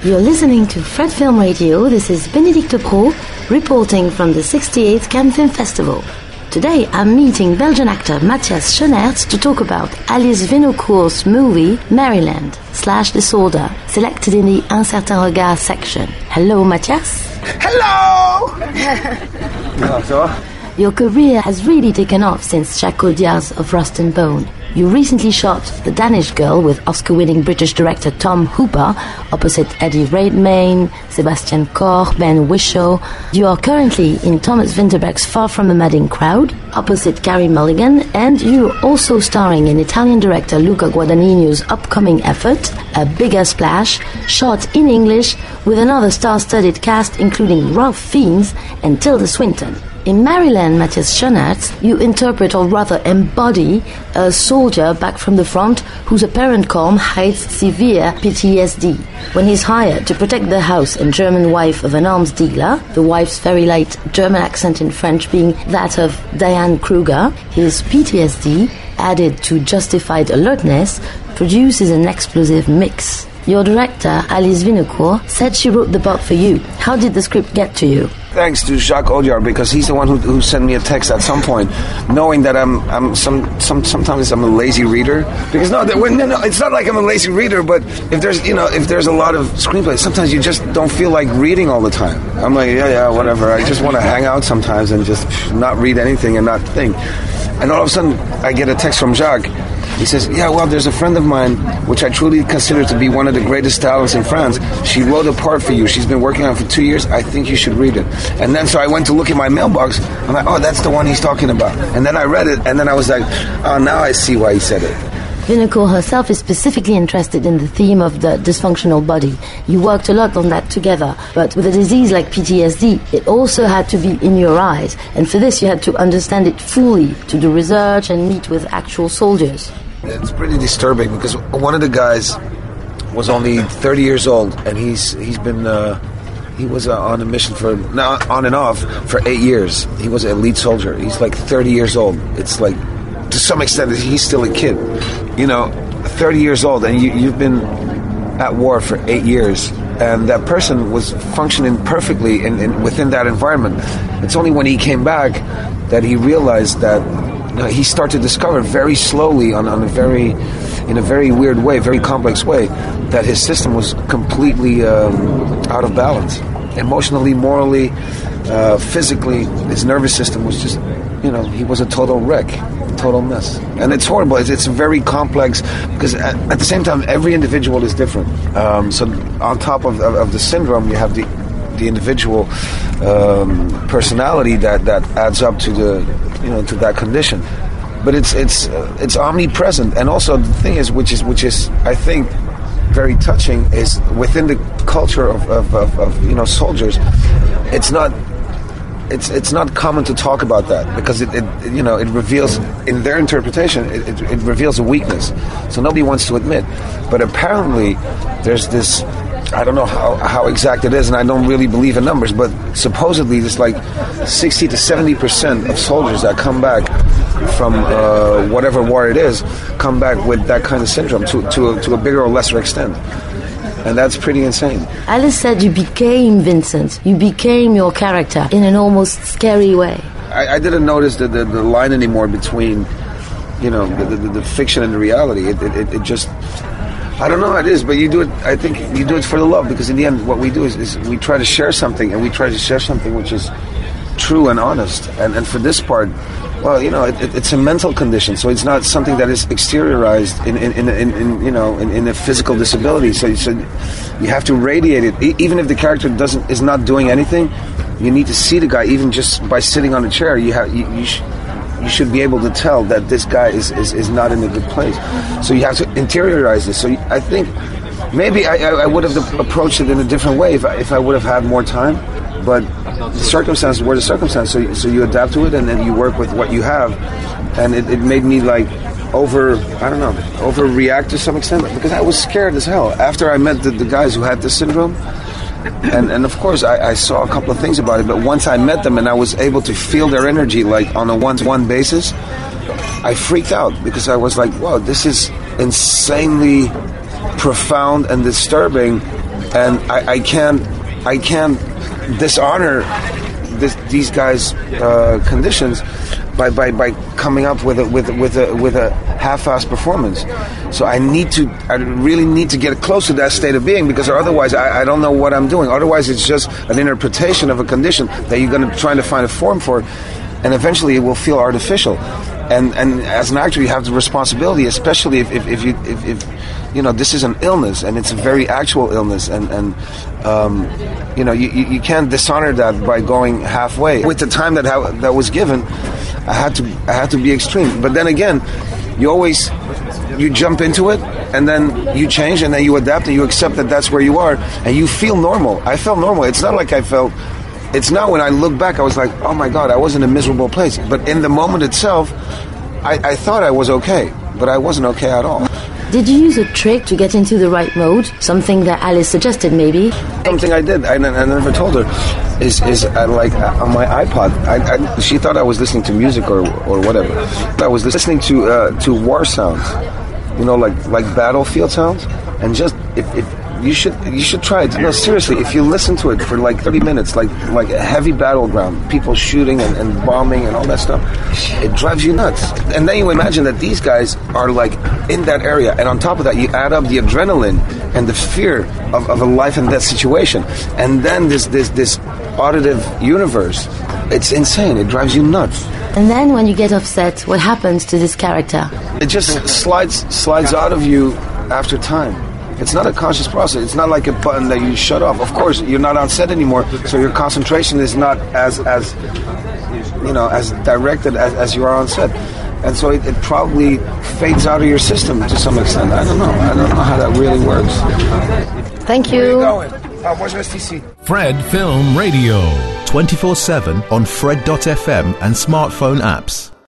You're listening to Fred Film Radio. This is Bénédicte Pro, reporting from the 68th Cannes Film Festival. Today I'm meeting Belgian actor Matthias Schoenaerts to talk about Alice Vinocourt's movie Maryland/Disorder, selected in the Un Certain Regard section. Hello, Matthias. Hello! Ça va? Your career has really taken off since Jacques Audiard's Of Rust and Bone. You recently shot The Danish Girl with Oscar-winning British director Tom Hooper, opposite Eddie Redmayne, Sebastian Koch, Ben Whishaw. You are currently in Thomas Vinterberg's Far From the Madding Crowd, opposite Carey Mulligan, and you're also starring in Italian director Luca Guadagnino's upcoming effort, A Bigger Splash, shot in English with another star-studded cast including Ralph Fiennes and Tilda Swinton. In Maryland, Matthias Schoenaerts, you interpret or rather embody a soldier back from the front whose apparent calm hides severe PTSD. When he's hired to protect the house and German wife of an arms dealer, the wife's very light German accent in French being that of Diane Kruger, his PTSD, added to justified alertness, produces an explosive mix. Your director, Alice Vinocourt, said she wrote the part for you. How did the script get to you? Thanks to Jacques Audiard, because he's the one who sent me a text at some point, knowing that sometimes I'm a lazy reader. Because no, it's not like I'm a lazy reader, but if there's a lot of screenplays, sometimes you just don't feel like reading all the time. I'm like, yeah, whatever. I just want to hang out sometimes and just not read anything and not think. And all of a sudden, I get a text from Jacques. He says, yeah, well, there's a friend of mine, which I truly consider to be one of the greatest talents in France. She wrote a part for you. She's been working on it for 2 years. I think you should read it. And then so I went to look in my mailbox. I'm like, oh, that's the one he's talking about. And then I read it, and then I was like, oh, now I see why he said it. Vinocourt herself is specifically interested in the theme of the dysfunctional body. You worked a lot on that together, but with a disease like PTSD, it also had to be in your eyes. And for this, you had to understand it fully, to do research and meet with actual soldiers. It's pretty disturbing because one of the guys was only 30 years old, and he was on a mission for on and off for 8 years. He was an elite soldier. He's like 30 years old. It's like, to some extent, he's still a kid. 30 years old, and you've been at war for 8 years, and that person was functioning perfectly in within that environment. It's only when he came back that he realized that he started to discover very slowly in a very weird way, very complex way, that his system was completely out of balance. Emotionally, morally, physically, his nervous system was just, he was a total wreck, total mess. And it's horrible. It's very complex because at the same time, every individual is different. So on top of the syndrome, you have the individual personality that adds up to to that condition. But it's omnipresent. And also the thing is, which is I think very touching, is within the culture of soldiers, it's not common to talk about that because it reveals, in their interpretation, it reveals a weakness. So nobody wants to admit. But apparently there's this, I don't know how exact it is, and I don't really believe in numbers, but supposedly there's like 60 to 70% of soldiers that come back from whatever war it is, come back with that kind of syndrome to a bigger or lesser extent. And that's pretty insane. Alice said you became Vincent. You became your character in an almost scary way. I didn't notice the line anymore between, the fiction and the reality. It just, I don't know how it is, but you do it. I think you do it for the love, because in the end, what we do is we try to share something, and we try to share something which is true and honest. And for this part, well, it's a mental condition, so it's not something that is exteriorized in a physical disability. So you have to radiate it, even if the character is not doing anything. You need to see the guy, even just by sitting on a chair. You should be able to tell that this guy is not in a good place. So you have to interiorize this. So I think maybe I would have approached it in a different way if I would have had more time. But the circumstances were the circumstances, so you adapt to it, and then you work with what you have. And it made me overreact to some extent, because I was scared as hell after I met the guys who had this syndrome. And of course I saw a couple of things about it, but once I met them and I was able to feel their energy like on a one-to-one basis, I freaked out, because I was like, wow, this is insanely profound and disturbing and I can't dishonor these guys' conditions by coming up with a half-assed performance. So I really need to get close to that state of being, because otherwise I don't know what I'm doing. Otherwise it's just an interpretation of a condition that you're going to try to find a form for, and eventually it will feel artificial. And as an actor, you have the responsibility, especially if you know this is an illness and it's a very actual illness, and you know you can't dishonor that by going halfway. With the time that was given, I had to be extreme. But then again, you jump into it, and then you change, and then you adapt, and you accept that that's where you are, and you feel normal. I felt normal. It's not like it's not when I look back, I was like, oh my God, I was in a miserable place. But in the moment itself, I thought I was okay, but I wasn't okay at all. Did you use a trick to get into the right mode? Something that Alice suggested, maybe? Something I did, I never told her, is like on my iPod, she thought I was listening to music or whatever. I was listening to war sounds, you know, like battlefield sounds, and just if you should try it. No, seriously, if you listen to it for like 30 minutes, like a heavy battleground, people shooting and bombing and all that stuff, it drives you nuts. And then you imagine that these guys are like in that area, and on top of that you add up the adrenaline and the fear of a life and death situation, and then this auditive universe. It's insane. It drives you nuts. And then when you get upset, what happens to this character? It just slides out of you after time. It's not a conscious process. It's not like a button that you shut off. Of course, you're not on set anymore, so your concentration is not as directed as you are on set. And so it probably fades out of your system to some extent. I don't know how that really works. Thank you. Where are you going? Where's STC? Fred Film Radio. 24/7 on Fred.fm and smartphone apps.